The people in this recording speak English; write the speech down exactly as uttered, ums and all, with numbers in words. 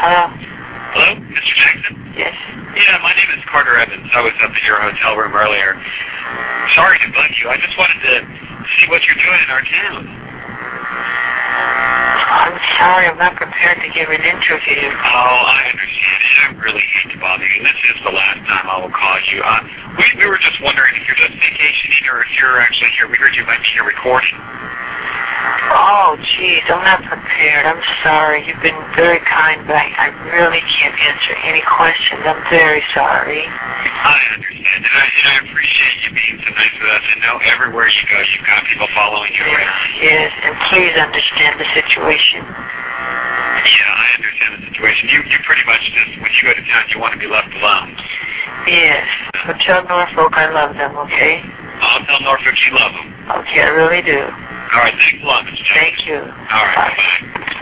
Hello? Hello, Mister Jackson? Yes. Yeah, my name is Carter Evans. I was up at your hotel room earlier. Sorry to bug you. I just wanted to see what you're doing in our town. I'm sorry, I'm not prepared to give an interview. Oh, I understand. And I really hate to bother you. And this is the last time I will call you. Uh, we, we were just wondering if you're just vacationing or if you're actually here. We heard you might be here recording. Oh, geez, I'm not prepared. I'm sorry. You've been very kind, but I, I really can't answer any questions. I'm very sorry. I understand. And I, and I appreciate you being so nice with us. I know everywhere you go, you've got people following you around. Yes, and please understand the situation. Yeah, I understand the situation. You you pretty much just, when you go to town, you want to be left alone. Yes, but tell Norfolk I love them, okay? I'll tell Norfolk you love them. Okay, I really do. All right, thanks a lot, Mister Jackson. Thank you. All right, bye-bye.